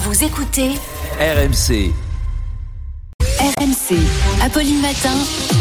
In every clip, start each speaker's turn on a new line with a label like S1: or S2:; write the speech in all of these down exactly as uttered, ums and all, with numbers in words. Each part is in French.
S1: Vous écoutez
S2: R M C.
S1: R M C, Apolline Matin.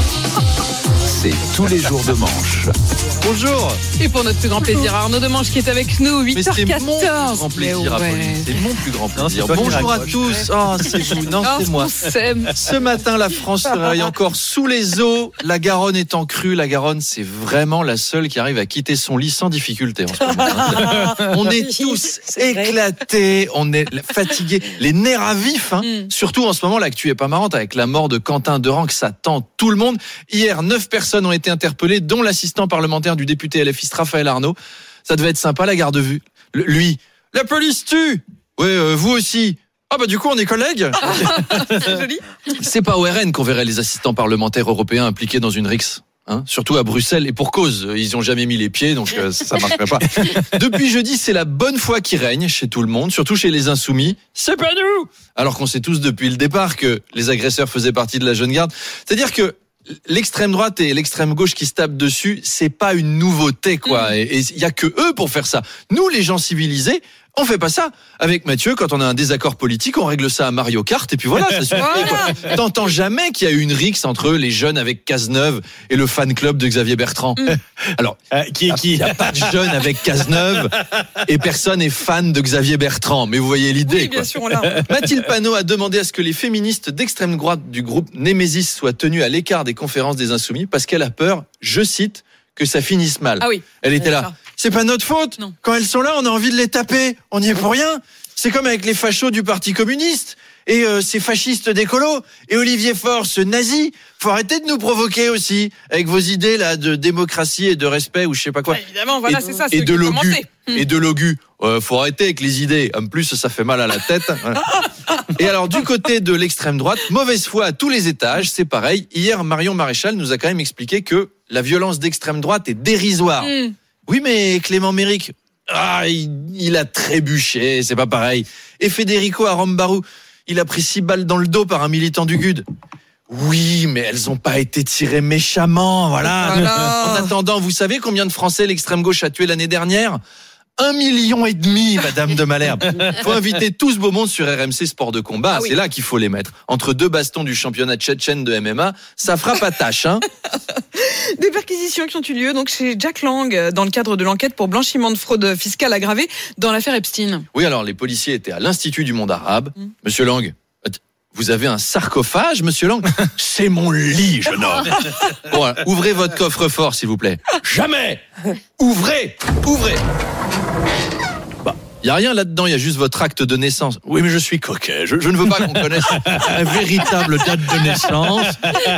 S2: C'est tous les jours de manche.
S3: Bonjour.
S4: Et pour notre plus grand plaisir, Arnaud Demange qui est avec nous, huit heures quatorze.
S3: Mais c'est mon plus grand plaisir, Apolline. C'est mon plus grand plaisir. Bonjour à tous. Oh, c'est vous. Non, c'est moi. Ce matin, la France se réveille encore sous les eaux. La Garonne est en crue. La Garonne, c'est vraiment la seule qui arrive à quitter son lit sans difficulté en ce moment. On est tous éclatés. On est fatigués. Les nerfs à vif. Hein. Mm. Surtout en ce moment, l'actu est pas marrante avec la mort de Quentin Durand, que ça tend tout le monde. Hier, neuf personnes ont été interpellées, dont l'assistant parlementaire du député L F I Raphaël Arnaud. Ça devait être sympa, la garde à vue. Le, lui, la police tue. Ouais, euh, vous aussi. Ah bah du coup on est collègues.
S4: C'est joli.
S3: C'est pas au R N qu'on verrait les assistants parlementaires européens impliqués dans une rixe. Hein, surtout à Bruxelles, et pour cause, ils n'ont jamais mis les pieds, donc euh, ça ne marcherait pas. Depuis jeudi, c'est la bonne foi qui règne chez tout le monde, surtout chez les insoumis. C'est pas nous. Alors qu'on sait tous depuis le départ que les agresseurs faisaient partie de la jeune garde. C'est-à-dire que l'extrême droite et l'extrême gauche qui se tapent dessus, c'est pas une nouveauté, quoi. Et il y a que eux pour faire ça. Nous, les gens civilisés, on fait pas ça. Avec Mathieu, quand on a un désaccord politique, on règle ça à Mario Kart et puis voilà, ça suffit. Voilà. T'entends jamais qu'il y a eu une rixe entre les jeunes avec Cazeneuve et le fan club de Xavier Bertrand. Mm. Alors, euh, qui est qui ? Il n'y a pas de jeunes avec Cazeneuve et personne n'est fan de Xavier Bertrand. Mais vous voyez l'idée.
S4: Oui, bien
S3: quoi.
S4: sûr, on l'a.
S3: Mathilde Panot a demandé à ce que les féministes d'extrême droite du groupe Némésis soient tenues à l'écart des conférences des Insoumis parce qu'elle a peur, je cite, que ça finisse mal.
S4: Ah oui.
S3: Elle était là. C'est pas notre faute.
S4: Non.
S3: Quand elles sont là, on a envie de les taper. On n'y est pour rien. C'est comme avec les fachos du Parti communiste et euh, ces fascistes d'écolo et Olivier Faure, ce nazi. Faut arrêter de nous provoquer aussi avec vos idées là de démocratie et de respect ou je sais pas quoi.
S4: Ouais, évidemment, voilà,
S3: et,
S4: c'est ça.
S3: Et de l'ogu.
S4: Hum.
S3: Et de l'ogu. Euh, faut arrêter avec les idées. En plus, ça fait mal à la tête. Et alors, du côté de l'extrême droite, mauvaise foi à tous les étages. C'est pareil. Hier, Marion Maréchal nous a quand même expliqué que la violence d'extrême droite est dérisoire. Hum. Oui, mais Clément Méric, ah, il, il a trébuché, c'est pas pareil. Et Federico Arambarou, il a pris six balles dans le dos par un militant du G U D. Oui, mais elles ont pas été tirées méchamment, voilà. voilà. En attendant, vous savez combien de Français l'extrême gauche a tué l'année dernière ? Un million et demi, Madame de Malherbe. Faut inviter tout ce beau monde sur R M C Sport de combat. Ah oui. C'est là qu'il faut les mettre. Entre deux bastons du championnat tchétchène de M M A, ça fera pas tâche, hein.
S4: Des perquisitions qui ont eu lieu donc chez Jack Lang dans le cadre de l'enquête pour blanchiment de fraude fiscale aggravée dans l'affaire Epstein.
S3: Oui, alors les policiers étaient à l'Institut du monde arabe. Mmh. Monsieur Lang, vous avez un sarcophage, monsieur Lang ? C'est mon lit, jeune homme. Bon, alors, ouvrez votre coffre-fort, s'il vous plaît. Jamais ! Ouvrez ! Ouvrez ! Bah, il n'y a rien là-dedans, il y a juste votre acte de naissance. Oui, mais je suis coquet, je, je ne veux pas qu'on connaisse un véritable date de naissance. Pourquoi ?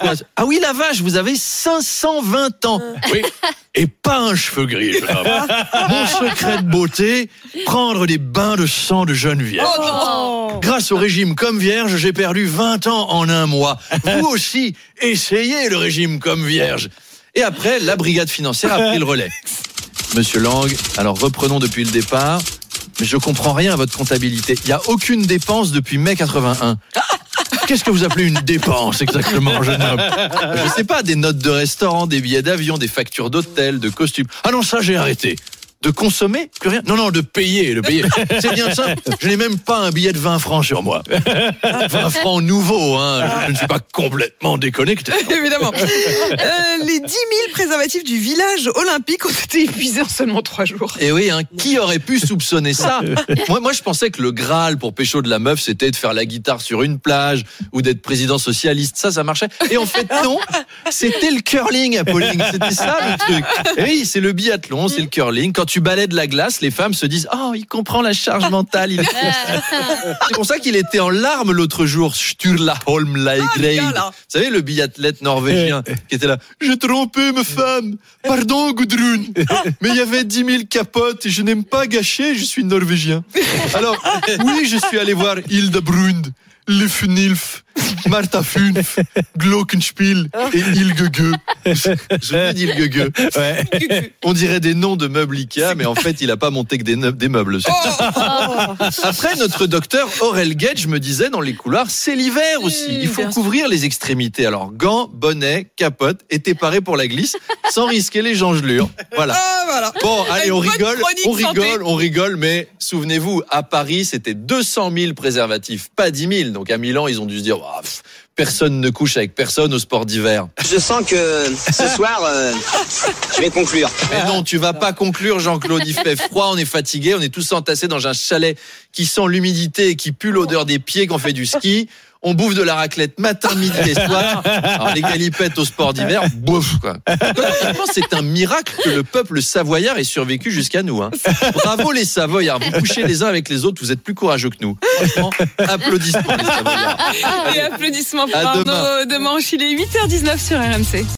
S3: Ah oui, la vache, vous avez cinq cent vingt ans. Oui, et pas un cheveu gris, jeune homme. Mon secret de beauté, prendre des bains de sang de jeune vierge.
S4: Oh,
S3: grâce au régime comme vierge, j'ai perdu vingt ans en un mois. Vous aussi, essayez le régime comme vierge. Et après, la brigade financière a pris le relais. Monsieur Lang, alors reprenons depuis le départ. Mais je comprends rien à votre comptabilité. Il n'y a aucune dépense depuis mai quatre-vingt-un. Qu'est-ce que vous appelez une dépense exactement, jeune homme ? Je sais pas, des notes de restaurant, des billets d'avion, des factures d'hôtel, de costumes. Ah non, ça j'ai arrêté. De consommer ? Plus rien ? Non, non, de payer, de payer. C'est bien ça. Je n'ai même pas un billet de vingt francs sur moi. vingt francs nouveaux, hein. Je ne suis pas complètement déconnecté.
S4: Évidemment. Euh, les dix mille préservatifs du village olympique ont été épuisés en seulement trois jours.
S3: Et oui, hein, qui aurait pu soupçonner ça ? Moi, moi, je pensais que le Graal pour pécho de la meuf, c'était de faire la guitare sur une plage ou d'être président socialiste. Ça, ça marchait. Et en fait, non. C'était le curling, Apolline. C'était ça, le truc. Et oui, c'est le biathlon, c'est le curling. Quand tu balais de la glace, les femmes se disent « Oh, il comprend la charge mentale. » Il est... C'est pour ça qu'il était en larmes l'autre jour. Sturla Holmleigrei. Vous savez, le biathlète norvégien qui était là. « J'ai trompé ma femme. Pardon, Gudrun. Mais il y avait dix mille capotes et je n'aime pas gâcher, je suis norvégien. » Alors, oui, je suis allé voir Hilda Brund. Le Funilf. Malta Fünf, Glockenspiel et Ilgege. Je dis Ilgege.
S5: Ouais.
S3: On dirait des noms de meubles Ikea, mais en fait, il a pas monté que des, ne- des meubles. Après, notre docteur Aurel Gage me disait dans les couloirs, c'est l'hiver aussi. Il faut
S4: Bien
S3: couvrir les extrémités. Alors, gants, bonnet, capote, et t'es paré pour la glisse, sans risquer les engelures. Voilà.
S4: Ah, voilà.
S3: Bon, allez,
S4: Une
S3: on
S4: bonne
S3: rigole,
S4: chronique
S3: on rigole,
S4: santé.
S3: on rigole, mais souvenez-vous, à Paris, c'était deux cent mille préservatifs, pas dix mille. Donc à Milan, ils ont dû se dire, oh, pff, personne ne couche avec personne au sport d'hiver.
S6: Je sens que ce soir, euh, je vais conclure.
S3: Mais non, tu vas pas conclure, Jean-Claude. Il fait froid, on est fatigué, on est tous entassés dans un chalet qui sent l'humidité et qui pue l'odeur des pieds quand on fait du ski. On bouffe de la raclette matin, midi et soir. Alors les galipettes au sport d'hiver, bouf quoi. Honnêtement, c'est un miracle que le peuple savoyard ait survécu jusqu'à nous. Hein. Bravo les Savoyards. Vous couchez les uns avec les autres, vous êtes plus courageux que nous. Franchement, applaudissements les Savoyards.
S4: Et applaudissements pour
S3: À
S4: Arnaud
S3: demain.
S4: Demanche. Il est huit heures dix-neuf sur R M C.